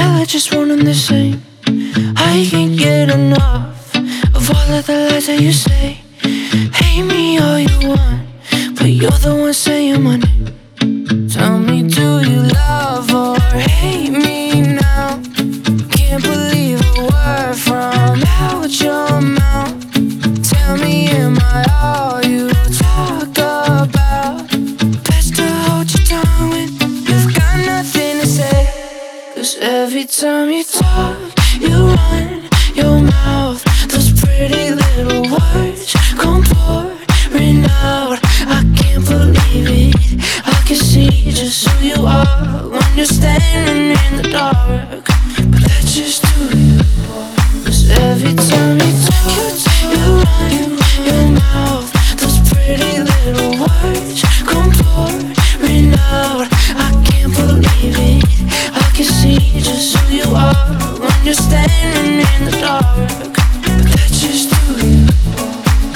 I just want them the same. I can't get enough of all of the lies that you say. Hate me all you want, but you're the one saying my name. Tell me, do you love or hate me now? Can't believe a word from out your mouth. Tell me, am I all you talk about? Best to hold your tongue when you've got nothing to say. 'Cause every time you talk, you run your mouth. Those pretty little words come pouring out. I can't believe it, I can see just who you are when you're standing in the dark. But that's just who you are. 'Cause every time you talk, you run your mouth. Those pretty little words come pouring out. I can't believe it, I can see just who you are when you're standing in the dark. But that's just who you are.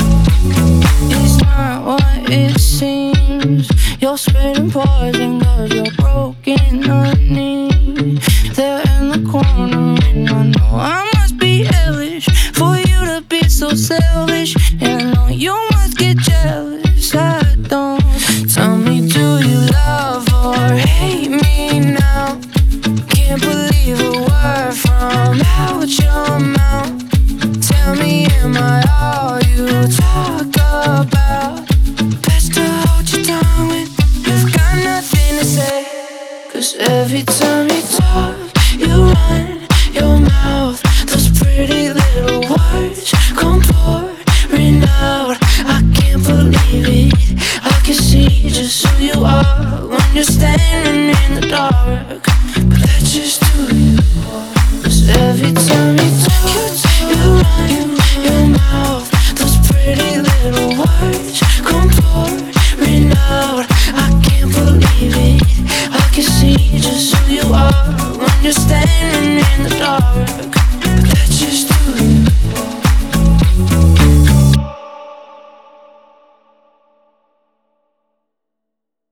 It's not what it seems. You're spitting poison 'cause you're broken, honey. There in the corner, and I know I must be hellish for you to be so selfish. And I know you must get jealous. I don't. Tell me, do you love or hate me now? Can't believe a word from out your mouth. Tell me, am I all you talk about? Best to hold your tongue when you've got nothing to say. 'Cause every time you talk, you run your mouth. Those pretty little words come pouring out. I can't believe it, I can see just who you are when you're standing in the dark. But that's just who you are. 'Cause every time you talk, you run your mouth. Those pretty little words come pouring out. I can't believe it, I can see just who you are when you're standing in the dark. But that's just who you are.